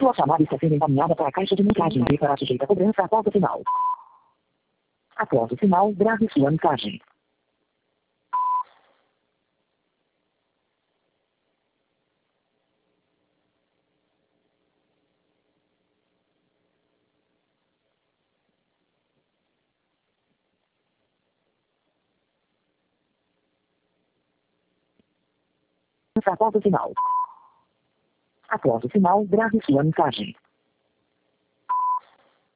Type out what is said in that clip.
Sua chamada está sendo encaminhada para a caixa de mensagem e será sujeita a cobrança após o sinal. Após o sinal, grave sua mensagem. Após o sinal. Após o sinal, grave sua mensagem.